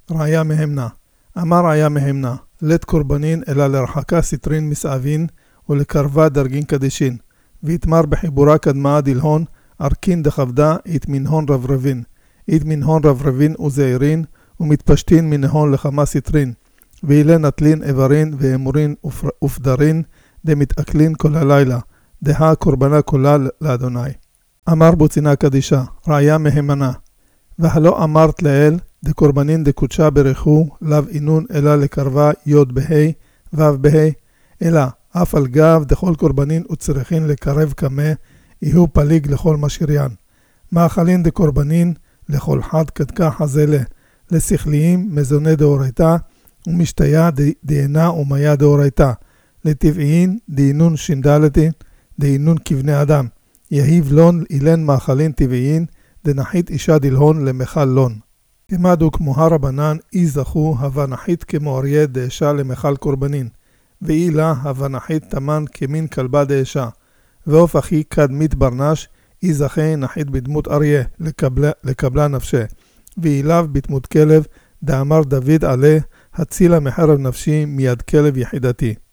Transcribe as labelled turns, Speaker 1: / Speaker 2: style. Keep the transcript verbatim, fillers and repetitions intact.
Speaker 1: ראיה מהמנה. אמר ראיה מהמנה, לת קורבנין אלא לרחקה סטרין מסעבין ולקרבה דרגין קדישין, ויתמר בחיבורה קדמה דלהון, ארכין דחבדה את מנהון רברבין, את מנהון רברבין וזעירין, ומתפשטין מנהון לכמה סטרין, ואילה נטלין איברין ואמורין ופדרין, דמתאכלין כל הלילה, דהה קורבנה כולה לאדוני. אמר בוצינה קדישה, ראיה מהמנה, והלא אמרת לאל, דקורבנין דקודשה ברכו, לאו אינון אלא לקרבה יוד בהי, וו בהי, אלא אף על גב דכל קורבנין וצריכין לקרב כמה, יהיו פליג לכל משריין. מאכלין דקורבנין לכל חד קדקה חזלה, לשכליים מזוני דאורייתא, ומשתיה דיינה ומיה דאורייתא, לטבעיין דינון שינדלתין, דינון כבני אדם, יהיב לון אילן מאכלין טבעיין, דנחית אישה דלהון למחל לון. כמדו כמו הרבנן, אי זכו הווה נחית כמו אריה דאשה למחל קורבנין, ואי לה הווה נחית תמן כמין כלבה דאשה, ואוף אחי כד מית ברנש, אי זכה נחית בדמות אריה לקבלה, לקבלה נפשה, ואי לאו בדמות כלב, דאמר דוד עלה, הצילה מחרב נפשי מיד כלב יחידתי.